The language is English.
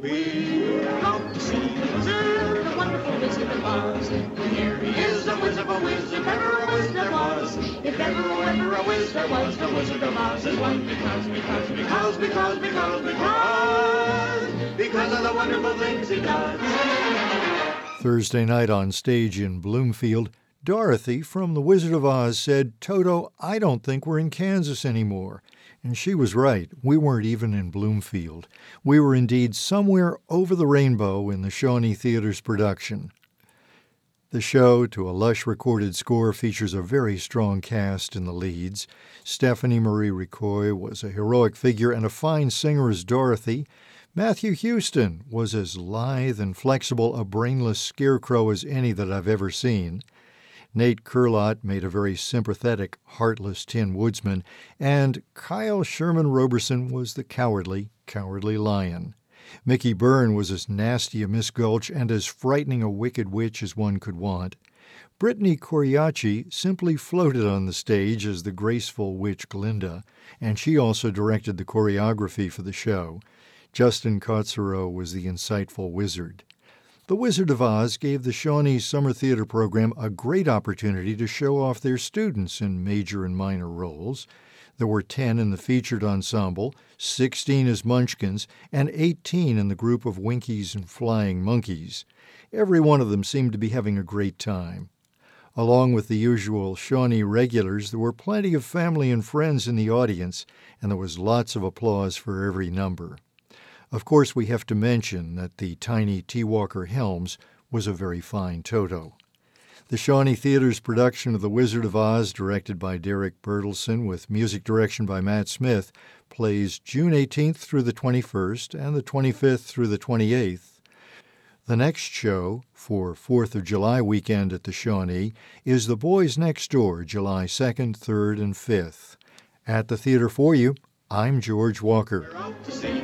We come to see the Wizard, the wonderful Wizard of Oz. Here he is, the Wizard of a Wiz, if ever a Wiz there was. If ever a Wiz there was, the Wizard of Oz is one because of the wonderful things he does. Thursday night on stage in Bloomfield, Dorothy from The Wizard of Oz said, "Toto, I don't think we're in Kansas anymore." And she was right. We weren't even in Bloomfield. We were indeed somewhere over the rainbow in the Shawnee Theater's production. The show, to a lush recorded score, features a very strong cast in the leads. Stephanie Marie Ricoeur was a heroic figure and a fine singer as Dorothy. Matthew Houston was as lithe and flexible a brainless scarecrow as any that I've ever seen. Nate Curlott made a very sympathetic, heartless Tin Woodsman, and Kyle Sherman Roberson was the cowardly lion. Mickey Byrne was as nasty a Miss Gulch and as frightening a wicked witch as one could want. Brittany Coriaci simply floated on the stage as the graceful witch Glinda, and she also directed the choreography for the show. Justin Kotzero was the insightful wizard. The Wizard of Oz gave the Shawnee Summer Theater program a great opportunity to show off their students in major and minor roles. There were 10 in the featured ensemble, 16 as Munchkins, and 18 in the group of Winkies and Flying Monkeys. Every one of them seemed to be having a great time. Along with the usual Shawnee regulars, there were plenty of family and friends in the audience, and there was lots of applause for every number. Of course, we have to mention that the tiny T. Walker Helms was a very fine Toto. The Shawnee Theater's production of The Wizard of Oz, directed by Derek Bertelsen with music direction by Matt Smith, plays June 18th through the 21st and the 25th through the 28th. The next show, for 4th of July weekend at the Shawnee, is The Boys Next Door, July 2nd, 3rd, and 5th. At the theater for you, I'm George Walker. We're out to see